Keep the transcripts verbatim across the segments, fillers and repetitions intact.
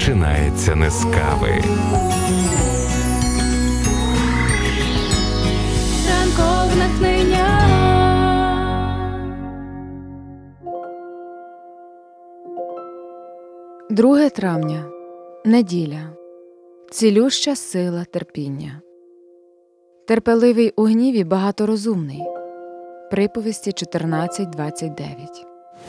починається не з кави. Ранкове натхнення. друге травня. Неділя. Цілюща сила терпіння. Терпеливий у гніві багаторозумний. Приповісті чотирнадцять двадцять дев'ять.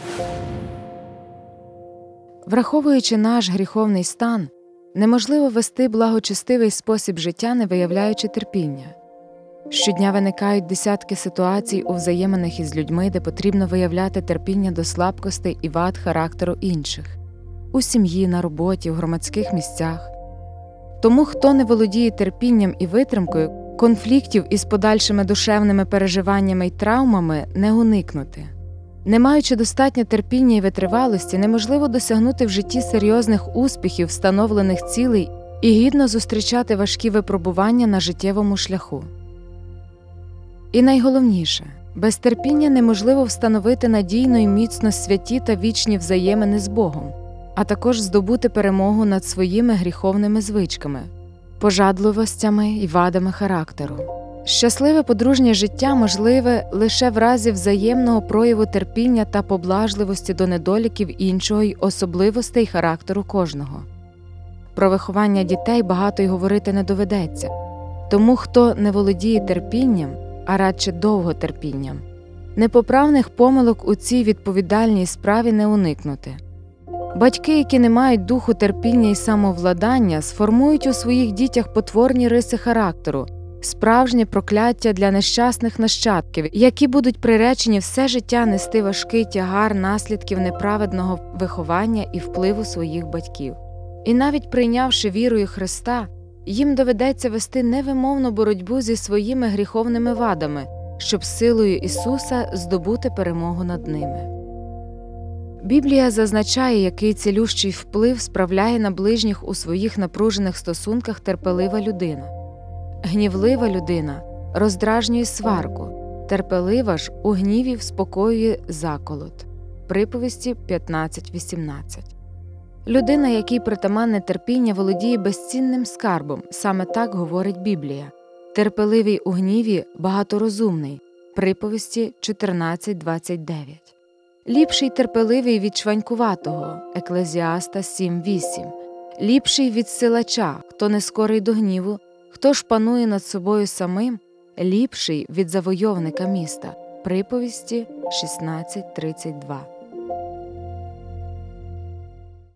Враховуючи наш гріховний стан, неможливо вести благочестивий спосіб життя, не виявляючи терпіння. Щодня виникають десятки ситуацій у взаєминах із людьми, де потрібно виявляти терпіння до слабкостей і вад характеру інших – у сім'ї, на роботі, в громадських місцях. Тому, хто не володіє терпінням і витримкою, конфліктів із подальшими душевними переживаннями й травмами не уникнути. Не маючи достатньо терпіння і витривалості, неможливо досягнути в житті серйозних успіхів, встановлених цілей і гідно зустрічати важкі випробування на життєвому шляху. І найголовніше – без терпіння неможливо встановити надійно і міцно святі та вічні взаємини з Богом, а також здобути перемогу над своїми гріховними звичками, пожадливостями і вадами характеру. Щасливе подружнє життя можливе лише в разі взаємного прояву терпіння та поблажливості до недоліків іншого й особливостей характеру кожного. Про виховання дітей багато й говорити не доведеться, тому хто не володіє терпінням, а радше довготерпінням, непоправних помилок у цій відповідальній справі не уникнути. Батьки, які не мають духу терпіння і самовладання, сформують у своїх дітях потворні риси характеру, справжнє прокляття для нещасних нащадків, які будуть приречені все життя нести важкий тягар наслідків неправедного виховання і впливу своїх батьків. І навіть прийнявши вірою Христа, їм доведеться вести невимовну боротьбу зі своїми гріховними вадами, щоб силою Ісуса здобути перемогу над ними. Біблія зазначає, який цілющий вплив справляє на ближніх у своїх напружених стосунках терпелива людина. Гнівлива людина роздражнює сварку, терпелива ж у гніві вспокоює заколот. Приповісті п'ятнадцять вісімнадцять. Людина, якій притаманне терпіння, володіє безцінним скарбом, саме так говорить Біблія. Терпеливий у гніві багаторозумний. Приповісті чотирнадцять двадцять дев'ять. Ліпший терпеливий від чванькуватого. Еклезіаста сім вісім. Ліпший від силача, хто не скорий до гніву, хто ж панує над собою самим, ліпший від завойовника міста. Приповісті шістнадцять тридцять два.